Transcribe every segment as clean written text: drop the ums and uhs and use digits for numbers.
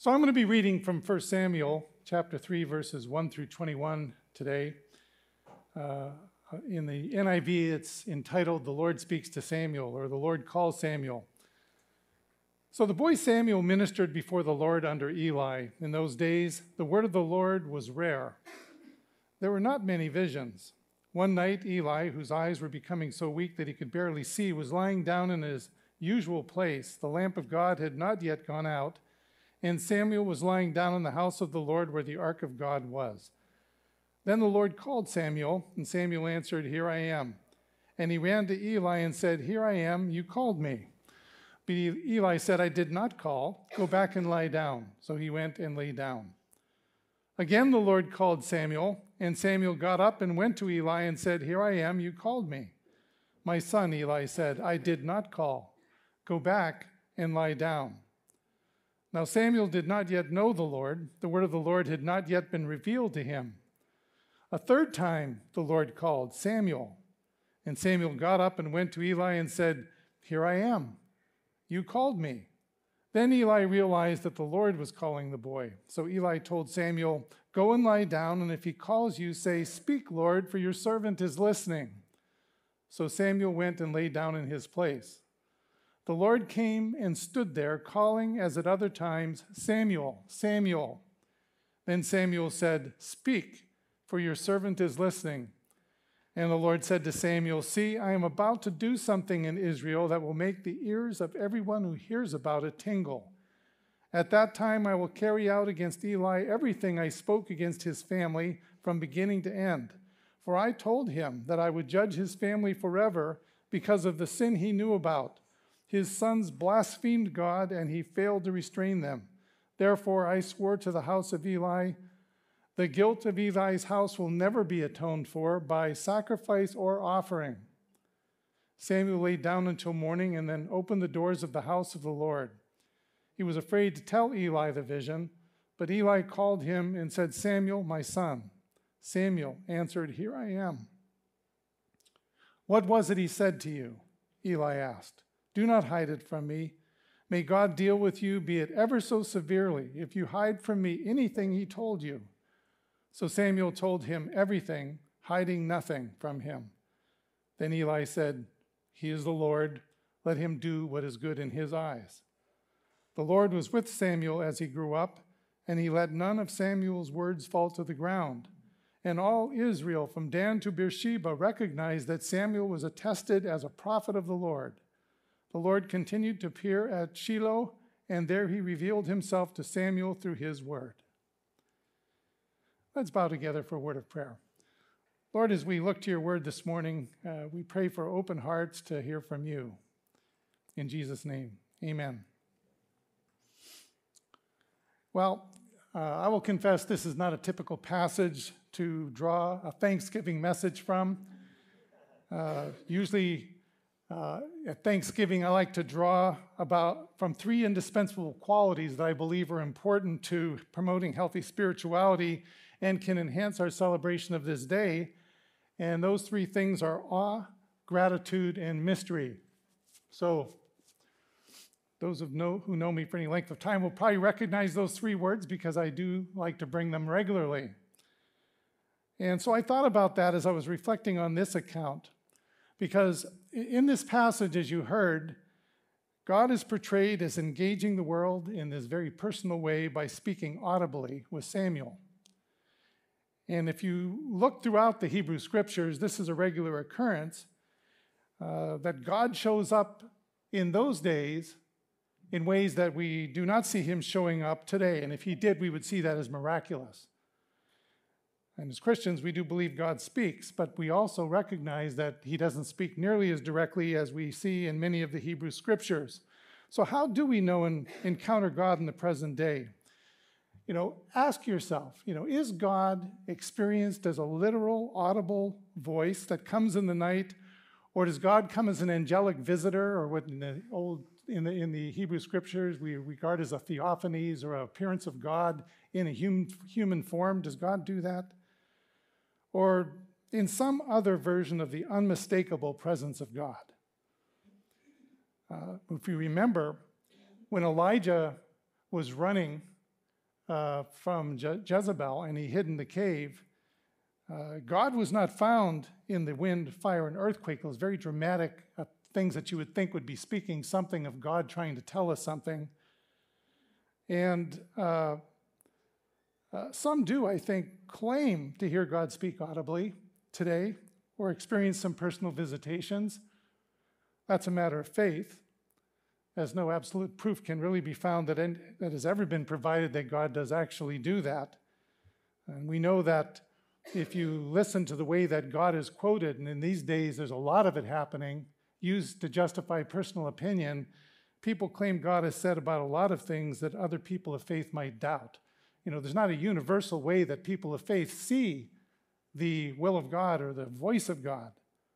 So I'm going to be reading from 1 Samuel chapter 3, verses 1 through 21 today. In the NIV, it's entitled, "The Lord Speaks to Samuel," or "The Lord Calls Samuel." So the boy Samuel ministered before the Lord under Eli. In those days, the word of the Lord was rare. There were not many visions. One night, Eli, whose eyes were becoming so weak that he could barely see, was lying down in his usual place. The lamp of God had not yet gone out, and Samuel was lying down in the house of the Lord where the ark of God was. Then the Lord called Samuel, and Samuel answered, "Here I am." And he ran to Eli and said, "Here I am, you called me." But Eli said, "I did not call. Go back and lie down." So he went and lay down. Again the Lord called Samuel, and Samuel got up and went to Eli and said, "Here I am, you called me." "My son," Eli said, "I did not call. Go back and lie down." Now Samuel did not yet know the Lord. The word of the Lord had not yet been revealed to him. A third time the Lord called, "Samuel." And Samuel got up and went to Eli and said, "Here I am. You called me." Then Eli realized that the Lord was calling the boy. So Eli told Samuel, "Go and lie down, and if he calls you, say, 'Speak, Lord, for your servant is listening.'" So Samuel went and lay down in his place. The Lord came and stood there, calling as at other times, "Samuel, Samuel." Then Samuel said, "Speak, for your servant is listening." And the Lord said to Samuel, "See, I am about to do something in Israel that will make the ears of everyone who hears about it tingle. At that time I will carry out against Eli everything I spoke against his family from beginning to end. For I told him that I would judge his family forever because of the sin he knew about. His sons blasphemed God, and he failed to restrain them. Therefore I swore to the house of Eli, the guilt of Eli's house will never be atoned for by sacrifice or offering." Samuel lay down until morning and then opened the doors of the house of the Lord. He was afraid to tell Eli the vision, but Eli called him and said, "Samuel, my son." Samuel answered, "Here I am." "What was it he said to you?" Eli asked. "Do not hide it from me. May God deal with you, be it ever so severely, if you hide from me anything he told you." So Samuel told him everything, hiding nothing from him. Then Eli said, "He is the Lord. Let him do what is good in his eyes." The Lord was with Samuel as he grew up, and he let none of Samuel's words fall to the ground. And all Israel from Dan to Beersheba recognized that Samuel was attested as a prophet of the Lord. The Lord continued to appear at Shiloh, and there he revealed himself to Samuel through his word. Let's bow together for a word of prayer. Lord, as we look to your word this morning, we pray for open hearts to hear from you. In Jesus' name, amen. Well, I will confess this is not a typical passage to draw a Thanksgiving message from. Usually, at Thanksgiving, I like to draw from three indispensable qualities that I believe are important to promoting healthy spirituality and can enhance our celebration of this day. And those three things are awe, gratitude, and mystery. So those who know me for any length of time will probably recognize those three words because I do like to bring them regularly. And so I thought about that as I was reflecting on this account. Because in this passage, as you heard, God is portrayed as engaging the world in this very personal way by speaking audibly with Samuel. And if you look throughout the Hebrew Scriptures, this is a regular occurrence, that God shows up in those days in ways that we do not see him showing up today. And if he did, we would see that as miraculous. And as Christians, we do believe God speaks, but we also recognize that he doesn't speak nearly as directly as we see in many of the Hebrew Scriptures. So how do we know and encounter God in the present day? Ask yourself, is God experienced as a literal, audible voice that comes in the night, or does God come as an angelic visitor, or what in the Hebrew Scriptures we regard as a theophanies or an appearance of God in a human form? Does God do that? Or in some other version of the unmistakable presence of God? If you remember, when Elijah was running from Jezebel, and he hid in the cave. God was not found in the wind, fire, and earthquake, those very dramatic things that you would think would be speaking something of God trying to tell us something. And some do, I think, claim to hear God speak audibly today or experience some personal visitations. That's a matter of faith, as no absolute proof can really be found that has ever been provided that God does actually do that. And we know that if you listen to the way that God is quoted, and in these days there's a lot of it happening, used to justify personal opinion, people claim God has said about a lot of things that other people of faith might doubt. There's not a universal way that people of faith see the will of God or the voice of God.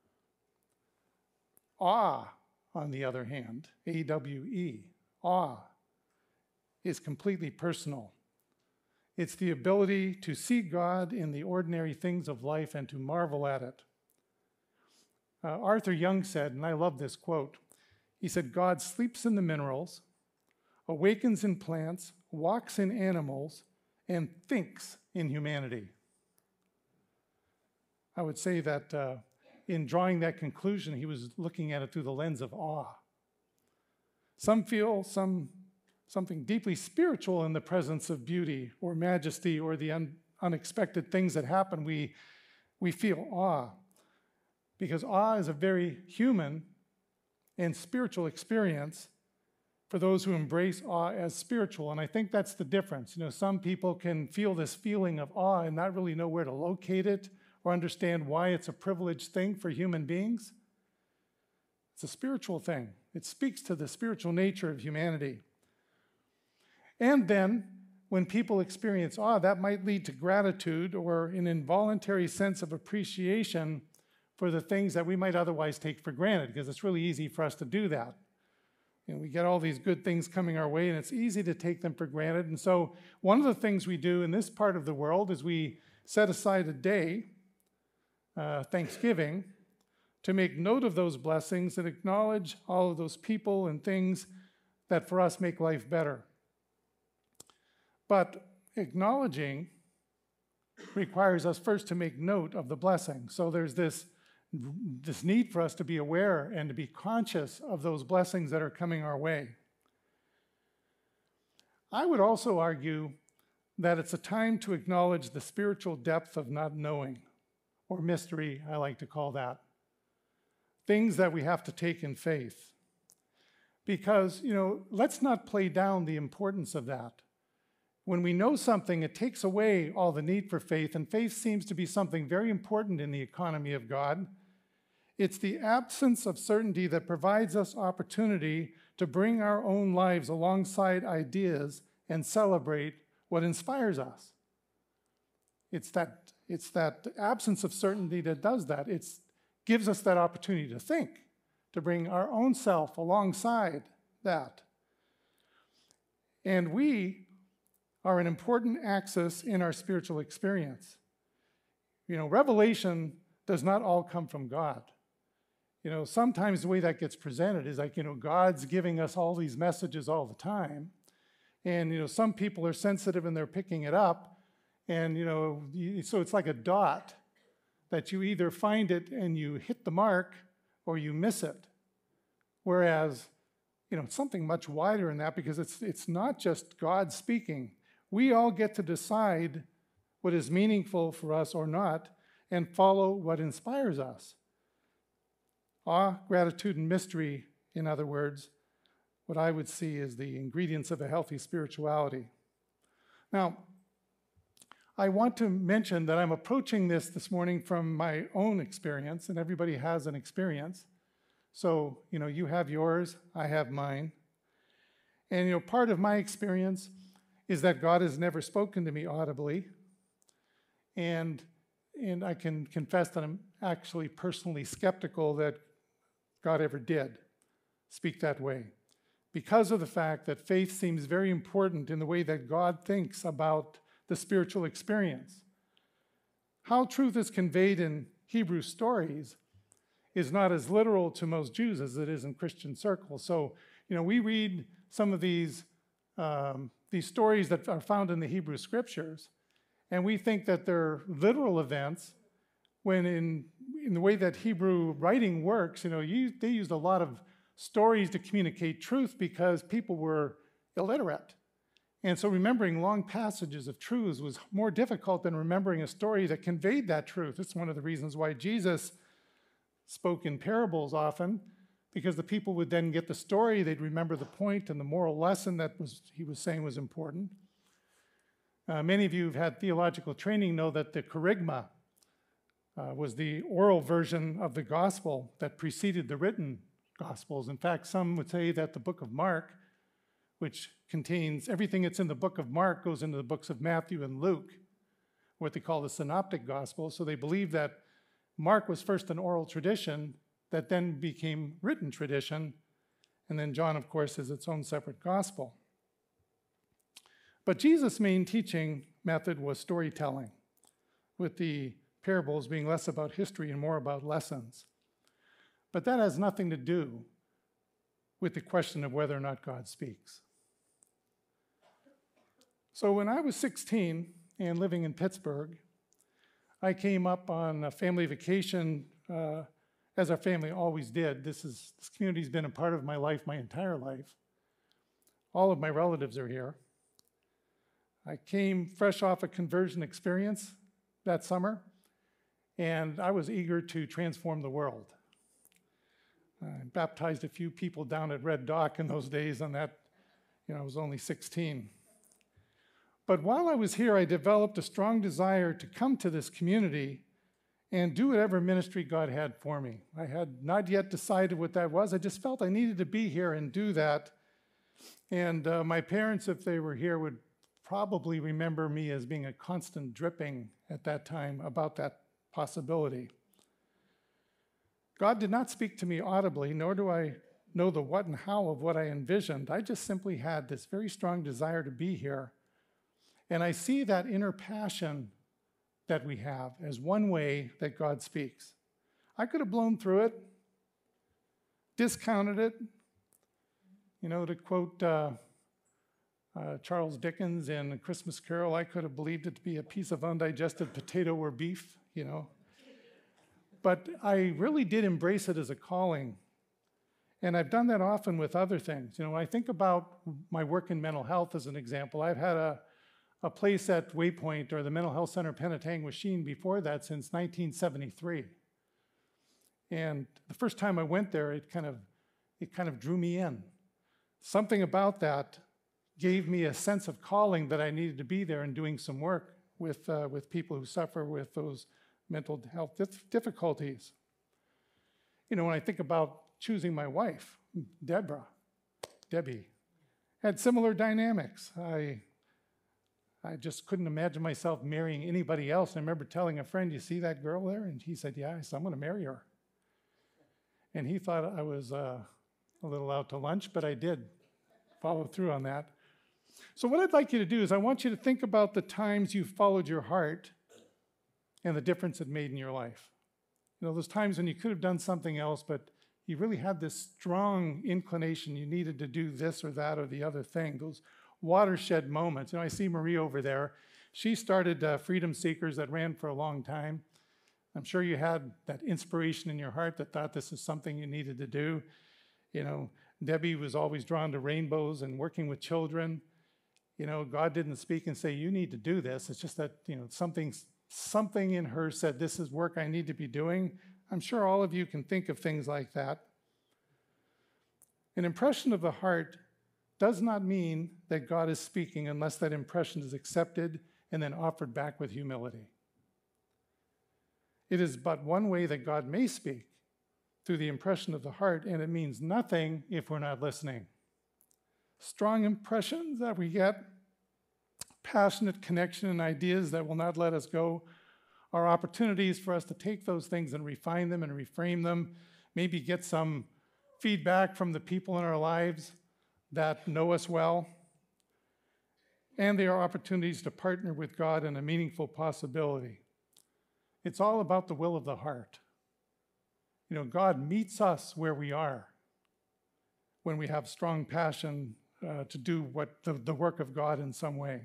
Awe, on the other hand, A-W-E, awe, is completely personal. It's the ability to see God in the ordinary things of life and to marvel at it. Arthur Young said, and I love this quote, he said, "God sleeps in the minerals, awakens in plants, walks in animals, and thinks in humanity." I would say that in drawing that conclusion, he was looking at it through the lens of awe. Some feel something deeply spiritual in the presence of beauty or majesty or the unexpected things that happen. We feel awe, because awe is a very human and spiritual experience for those who embrace awe as spiritual. And I think that's the difference. Some people can feel this feeling of awe and not really know where to locate it or understand why it's a privileged thing for human beings. It's a spiritual thing. It speaks to the spiritual nature of humanity. And then, when people experience awe, that might lead to gratitude or an involuntary sense of appreciation for the things that we might otherwise take for granted, because it's really easy for us to do that. We get all these good things coming our way, and it's easy to take them for granted. And so one of the things we do in this part of the world is we set aside a day, Thanksgiving, to make note of those blessings and acknowledge all of those people and things that for us make life better. But acknowledging requires us first to make note of the blessing. So there's this need for us to be aware and to be conscious of those blessings that are coming our way. I would also argue that it's a time to acknowledge the spiritual depth of not knowing, or mystery, I like to call that. Things that we have to take in faith. Because, let's not play down the importance of that. When we know something, it takes away all the need for faith, and faith seems to be something very important in the economy of God. It's the absence of certainty that provides us opportunity to bring our own lives alongside ideas and celebrate what inspires us. It's that absence of certainty that does that. It gives us that opportunity to think, to bring our own self alongside that. And we are an important axis in our spiritual experience. Revelation does not all come from God. Sometimes the way that gets presented is like, God's giving us all these messages all the time. And, some people are sensitive and they're picking it up. And, so it's like a dot that you either find it and you hit the mark or you miss it. Whereas, it's something much wider than that, because it's not just God speaking. We all get to decide what is meaningful for us or not and follow what inspires us. Awe, gratitude, and mystery, in other words, what I would see is the ingredients of a healthy spirituality. Now, I want to mention that I'm approaching this morning from my own experience, and everybody has an experience. So, you have yours, I have mine. And, part of my experience is that God has never spoken to me audibly. And I can confess that I'm actually personally skeptical that God ever did speak that way, because of the fact that faith seems very important in the way that God thinks about the spiritual experience. How truth is conveyed in Hebrew stories is not as literal to most Jews as it is in Christian circles. So, we read some of these these stories that are found in the Hebrew Scriptures, and we think that they're literal events, when in the way that Hebrew writing works, they used a lot of stories to communicate truth because people were illiterate. And so remembering long passages of truths was more difficult than remembering a story that conveyed that truth. It's one of the reasons why Jesus spoke in parables often, because the people would then get the story, they'd remember the point and the moral lesson that he was saying was important. Many of you who've had theological training know that the kerygma was the oral version of the gospel that preceded the written gospels. In fact, some would say that the book of Mark, which contains everything that's in the book of Mark, goes into the books of Matthew and Luke, what they call the synoptic gospel. So they believe that Mark was first an oral tradition that then became written tradition, and then John, of course, is its own separate gospel. But Jesus' main teaching method was storytelling, with the parables being less about history and more about lessons. But that has nothing to do with the question of whether or not God speaks. So when I was 16 and living in Pittsburgh, I came up on a family vacation, as our family always did. This community's been a part of my life my entire life. All of my relatives are here. I came fresh off a conversion experience that summer, and I was eager to transform the world. I baptized a few people down at Red Dock in those days on that, I was only 16. But while I was here, I developed a strong desire to come to this community and do whatever ministry God had for me. I had not yet decided what that was. I just felt I needed to be here and do that. And my parents, if they were here, would probably remember me as being a constant dripping at that time about that possibility. God did not speak to me audibly, nor do I know the what and how of what I envisioned. I just simply had this very strong desire to be here. And I see that inner passion that we have as one way that God speaks. I could have blown through it, discounted it. To quote Charles Dickens in A Christmas Carol, I could have believed it to be a piece of undigested potato or beef, But I really did embrace it as a calling. And I've done that often with other things. When I think about my work in mental health as an example, I've had a place at Waypoint, or the Mental Health Center Penetanguishene, before that since 1973. And the first time I went there, it kind of drew me in. Something about that gave me a sense of calling that I needed to be there and doing some work with people who suffer with those mental health difficulties. When I think about choosing my wife, Debbie, had similar dynamics. I just couldn't imagine myself marrying anybody else. I remember telling a friend, "You see that girl there?" And he said, "Yeah." I said, "I'm going to marry her." And he thought I was a little out to lunch, but I did follow through on that. So what I'd like you to do is I want you to think about the times you followed your heart and the difference it made in your life. Those times when you could have done something else, but you really had this strong inclination you needed to do this or that or the other thing, those watershed moments. I see Marie over there. She started Freedom Seekers that ran for a long time. I'm sure you had that inspiration in your heart that thought this is something you needed to do. Debbie was always drawn to rainbows and working with children. God didn't speak and say, "You need to do this." It's just that, something in her said, "This is work I need to be doing." I'm sure all of you can think of things like that. An impression of the heart does not mean that God is speaking unless that impression is accepted and then offered back with humility. It is but one way that God may speak, through the impression of the heart, and it means nothing if we're not listening. Strong impressions that we get, passionate connection and ideas that will not let us go, are opportunities for us to take those things and refine them and reframe them, maybe get some feedback from the people in our lives that know us well. And they are opportunities to partner with God in a meaningful possibility. It's all about the will of the heart. God meets us where we are when we have strong passion to do the work of God in some way.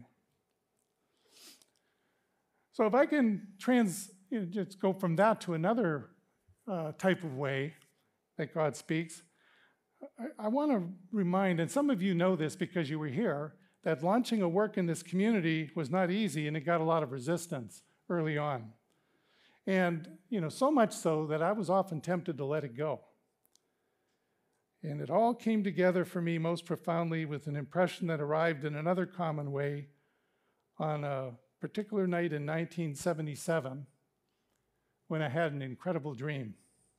So if I can just go from that to another type of way that God speaks, I want to remind, and some of you know this because you were here, that launching a work in this community was not easy, and it got a lot of resistance early on. And, so much so that I was often tempted to let it go. And it all came together for me most profoundly with an impression that arrived in another common way on a particular night in 1977 when I had an incredible dream.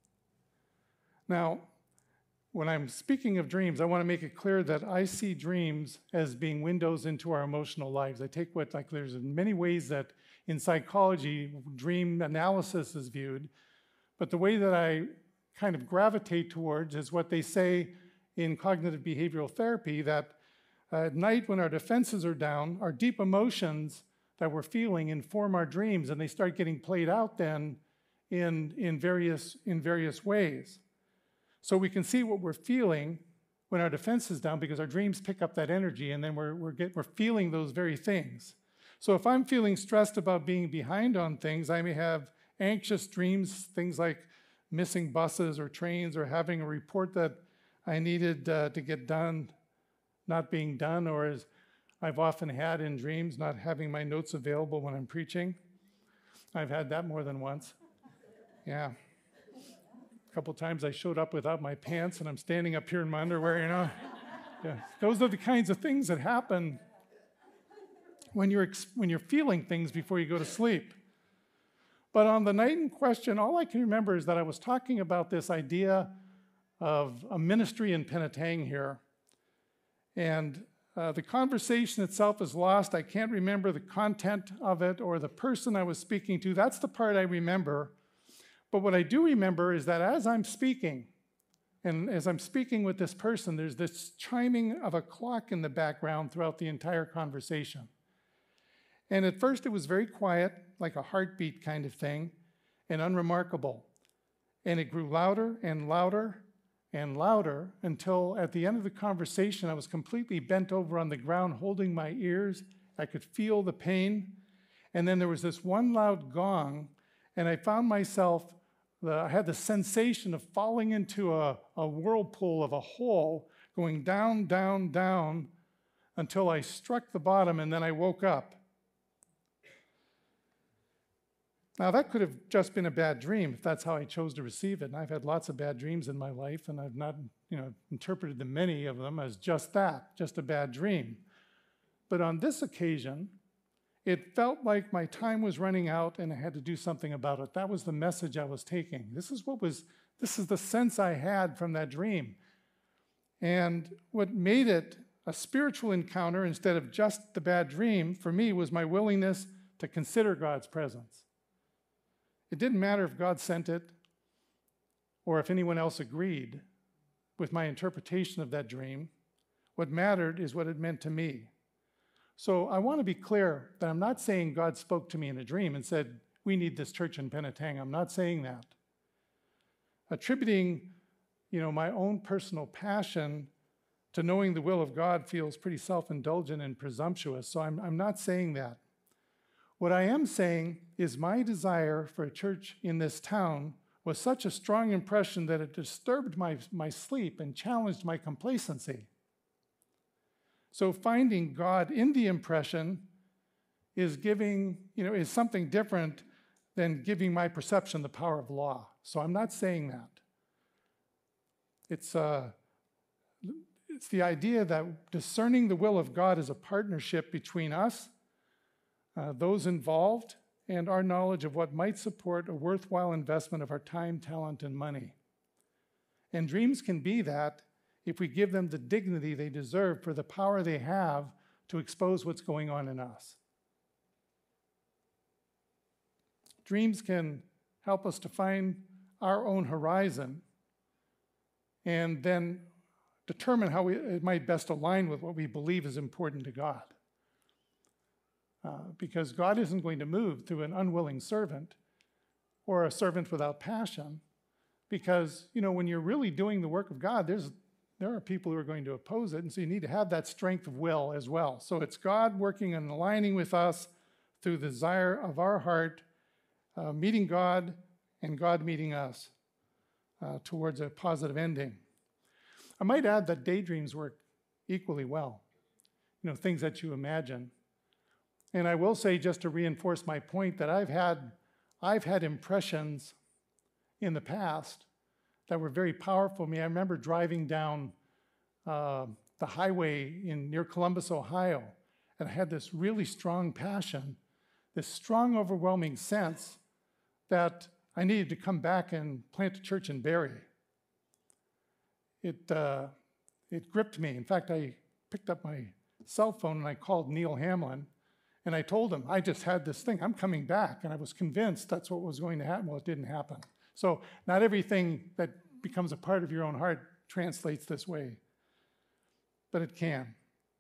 Now, when I'm speaking of dreams, I want to make it clear that I see dreams as being windows into our emotional lives. I take there's many ways that in psychology, dream analysis is viewed, but the way that I kind of gravitate towards is what they say in cognitive behavioral therapy, that at night when our defenses are down, our deep emotions that we're feeling inform our dreams, and they start getting played out then in various ways. So we can see what we're feeling when our defense is down because our dreams pick up that energy, and then we're feeling those very things. So if I'm feeling stressed about being behind on things, I may have anxious dreams, things like missing buses or trains or having a report that I needed to get done not being done, or as I've often had in dreams, not having my notes available when I'm preaching. I've had that more than once. Yeah. A couple times I showed up without my pants and I'm standing up here in my underwear, Yeah. Those are the kinds of things that happen when you're feeling things before you go to sleep. But on the night in question, all I can remember is that I was talking about this idea of a ministry in Penetang here. And the conversation itself is lost. I can't remember the content of it or the person I was speaking to. That's the part I remember. But what I do remember is that as I'm speaking, and as I'm speaking with this person, there's this chiming of a clock in the background throughout the entire conversation. And at first it was very quiet, like a heartbeat kind of thing, and unremarkable. And it grew louder and louder and louder until at the end of the conversation, I was completely bent over on the ground, holding my ears. I could feel the pain. And then there was this one loud gong, and I found myself, I had the sensation of falling into a whirlpool of a hole, going down, down, down, until I struck the bottom, and then I woke up. Now, that could have just been a bad dream if that's how I chose to receive it. And I've had lots of bad dreams in my life, and I've not, interpreted many of them as just that, just a bad dream. But on this occasion, it felt like my time was running out and I had to do something about it. That was the message I was taking. This is the sense I had from that dream. And what made it a spiritual encounter instead of just the bad dream for me was my willingness to consider God's presence. It didn't matter if God sent it or if anyone else agreed with my interpretation of that dream. What mattered is what it meant to me. So I want to be clear that I'm not saying God spoke to me in a dream and said, we need this church in Penetang. I'm not saying that. Attributing, my own personal passion to knowing the will of God feels pretty self-indulgent and presumptuous, so I'm not saying that. What I am saying is my desire for a church in this town was such a strong impression that it disturbed my sleep and challenged my complacency. So finding God in the impression is is something different than giving my perception the power of law. So I'm not saying that. It's the idea that discerning the will of God is a partnership between us, those involved, and our knowledge of what might support a worthwhile investment of our time, talent, and money. And dreams can be that if we give them the dignity they deserve for the power they have to expose what's going on in us. Dreams can help us to find our own horizon and then determine how it might best align with what we believe is important to God. Because God isn't going to move through an unwilling servant or a servant without passion. Because, when you're really doing the work of God, there's there are people who are going to oppose it, and so you need to have that strength of will as well. So it's God working and aligning with us through the desire of our heart, meeting God and God meeting us towards a positive ending. I might add that daydreams work equally well, things that you imagine. And I will say, just to reinforce my point, that I've had impressions in the past that were very powerful for me. I remember driving down the highway near Columbus, Ohio, and I had this really strong passion, this strong, overwhelming sense that I needed to come back and plant a church in Barrie. It gripped me. In fact, I picked up my cell phone and I called Neil Hamlin, and I told him, I just had this thing, I'm coming back, and I was convinced that's what was going to happen. Well, it didn't happen. So not everything that becomes a part of your own heart translates this way, but it can.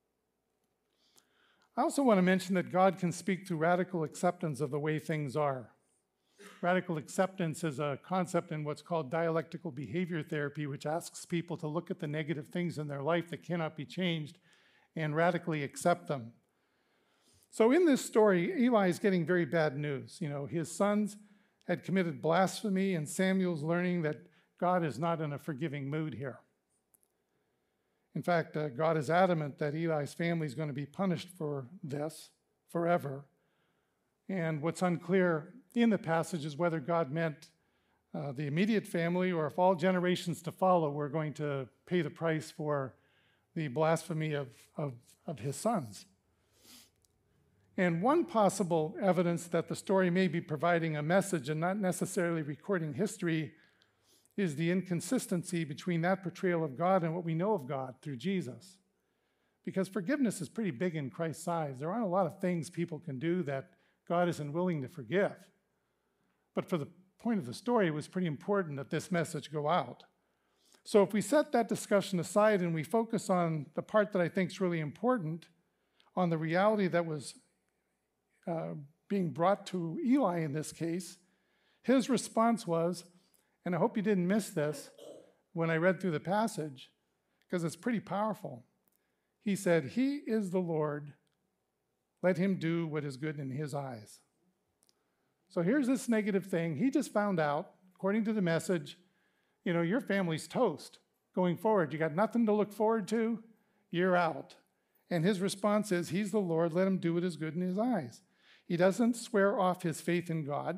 I also want to mention that God can speak through radical acceptance of the way things are. Radical acceptance is a concept in what's called dialectical behavior therapy, which asks people to look at the negative things in their life that cannot be changed and radically accept them. So in this story, Eli is getting very bad news. His sons had committed blasphemy, and Samuel's learning that God is not in a forgiving mood here. In fact, God is adamant that Eli's family is going to be punished for this forever. And what's unclear in the passage is whether God meant the immediate family, or if all generations to follow were going to pay the price for the blasphemy of his sons. And one possible evidence that the story may be providing a message and not necessarily recording history is the inconsistency between that portrayal of God and what we know of God through Jesus. Because forgiveness is pretty big in Christ's eyes. There aren't a lot of things people can do that God isn't willing to forgive. But for the point of the story, it was pretty important that this message go out. So if we set that discussion aside and we focus on the part that I think is really important, on the reality that was being brought to Eli in this case, his response was, and I hope you didn't miss this when I read through the passage, because it's pretty powerful. He said, "He is the Lord, let him do what is good in his eyes." So here's this negative thing. He just found out, according to the message, your family's toast going forward. You got nothing to look forward to, you're out. And his response is, he's the Lord, let him do what is good in his eyes. He doesn't swear off his faith in God.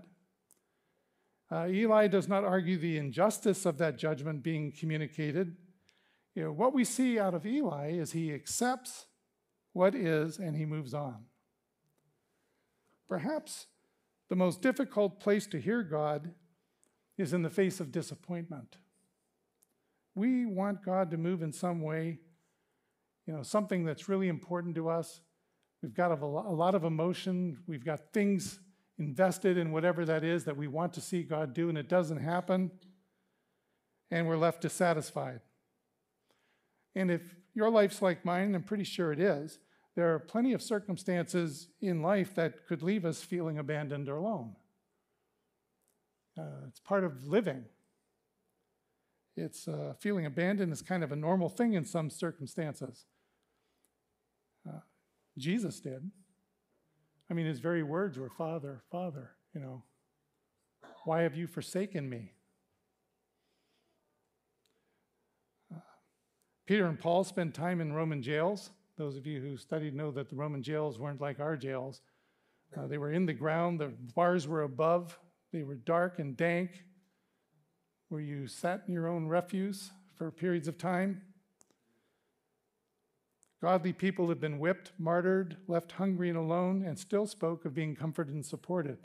Eli does not argue the injustice of that judgment being communicated. What we see out of Eli is he accepts what is and he moves on. Perhaps the most difficult place to hear God is in the face of disappointment. We want God to move in some way, something that's really important to us. We've got a lot of emotion. We've got things invested in whatever that is that we want to see God do, and it doesn't happen, and we're left dissatisfied. And if your life's like mine, I'm pretty sure it is, there are plenty of circumstances in life that could leave us feeling abandoned or alone. It's part of living. It's feeling abandoned is kind of a normal thing in some circumstances. Jesus did. His very words were, "Father, Father, why have you forsaken me?" Peter and Paul spent time in Roman jails. Those of you who studied know that the Roman jails weren't like our jails. They were in the ground, the bars were above, they were dark and dank, where you sat in your own refuse for periods of time. Godly people had been whipped, martyred, left hungry and alone, and still spoke of being comforted and supported.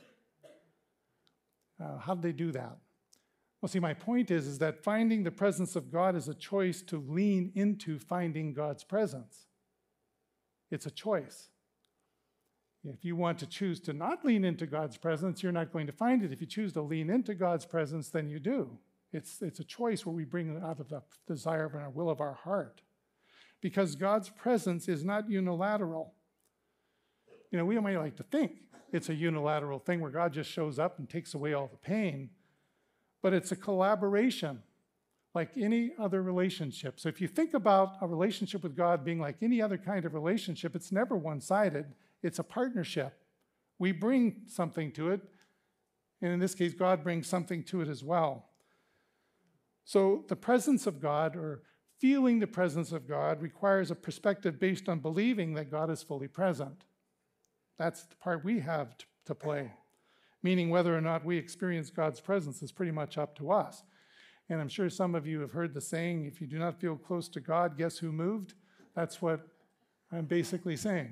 How did they do that? Well, see, my point is that finding the presence of God is a choice to lean into finding God's presence. It's a choice. If you want to choose to not lean into God's presence, you're not going to find it. If you choose to lean into God's presence, then you do. It's a choice where we bring it out of the desire and our will of our heart. Because God's presence is not unilateral. We might like to think it's a unilateral thing where God just shows up and takes away all the pain, but it's a collaboration like any other relationship. So if you think about a relationship with God being like any other kind of relationship, it's never one-sided. It's a partnership. We bring something to it, and in this case, God brings something to it as well. So the presence of God, or feeling the presence of God, requires a perspective based on believing that God is fully present. That's the part we have to play, meaning whether or not we experience God's presence is pretty much up to us. And I'm sure some of you have heard the saying, if you do not feel close to God, guess who moved? That's what I'm basically saying.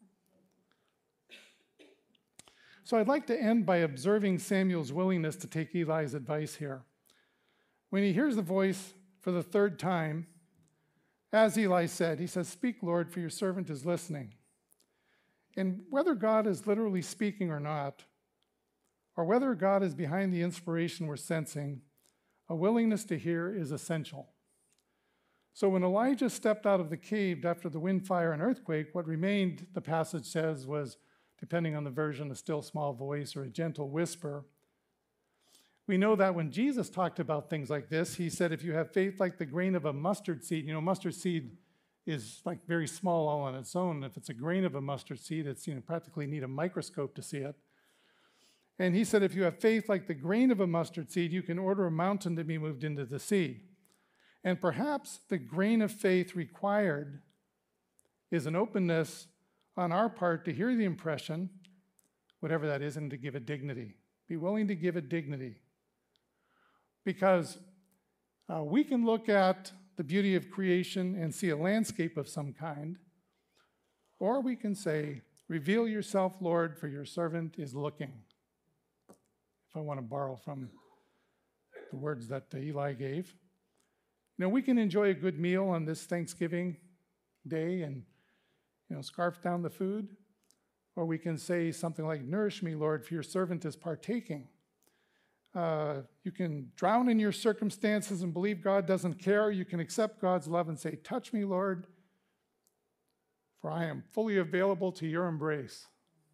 So I'd like to end by observing Samuel's willingness to take Eli's advice here. When he hears the voice for the third time, as Eli said, he says, "Speak, Lord, for your servant is listening." And whether God is literally speaking or not, or whether God is behind the inspiration we're sensing, a willingness to hear is essential. So when Elijah stepped out of the cave after the wind, fire, and earthquake, what remained, the passage says, was, depending on the version, a still small voice or a gentle whisper. We know that when Jesus talked about things like this, he said, if you have faith like the grain of a mustard seed, mustard seed is like very small all on its own. If it's a grain of a mustard seed, it's practically need a microscope to see it. And he said, if you have faith like the grain of a mustard seed, you can order a mountain to be moved into the sea. And perhaps the grain of faith required is an openness on our part to hear the impression, whatever that is, and to give it dignity. Be willing to give it dignity. Because we can look at the beauty of creation and see a landscape of some kind, or we can say, reveal yourself, Lord, for your servant is looking. If I want to borrow from the words that Eli gave. We can enjoy a good meal on this Thanksgiving day and, scarf down the food. Or we can say something like, nourish me, Lord, for your servant is partaking. You can drown in your circumstances and believe God doesn't care. You can accept God's love and say, touch me, Lord, for I am fully available to your embrace.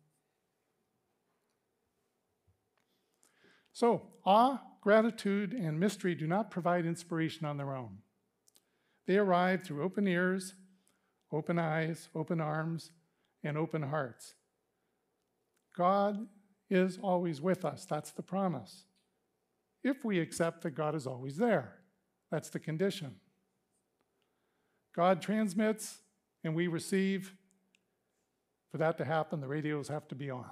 So, awe, gratitude, and mystery do not provide inspiration on their own. They arrive through open ears, open eyes, open arms, and open hearts. God is always with us. That's the promise. If we accept that God is always there, that's the condition. God transmits and we receive. For that to happen, the radios have to be on.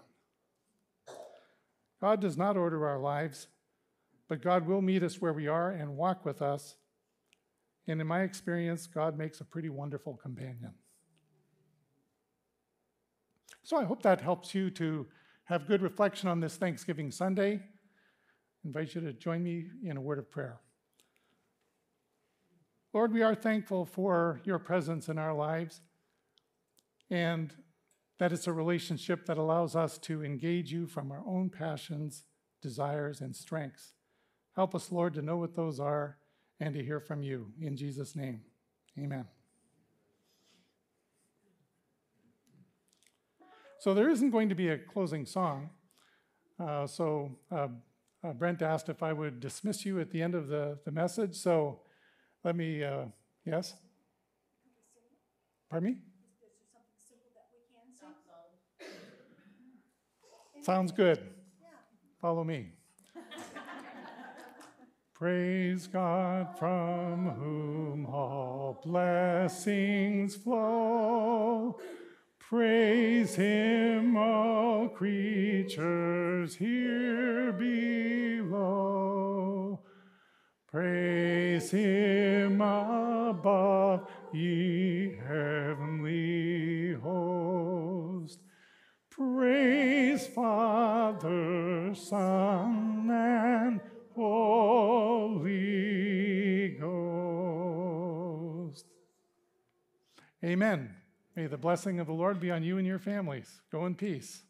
God does not order our lives, but God will meet us where we are and walk with us. And in my experience, God makes a pretty wonderful companion. So I hope that helps you to have good reflection on this Thanksgiving Sunday. I invite you to join me in a word of prayer. Lord, we are thankful for your presence in our lives and that it's a relationship that allows us to engage you from our own passions, desires, and strengths. Help us, Lord, to know what those are and to hear from you. In Jesus' name, amen. So there isn't going to be a closing song. Brent asked if I would dismiss you at the end of the message. So let me, yes? Pardon me? Sounds good. Follow me. Praise God from whom all blessings flow. Praise him, all creatures here below. Praise him above, ye heavenly host. Praise Father, Son, and Holy Ghost. Amen. May the blessing of the Lord be on you and your families. Go in peace.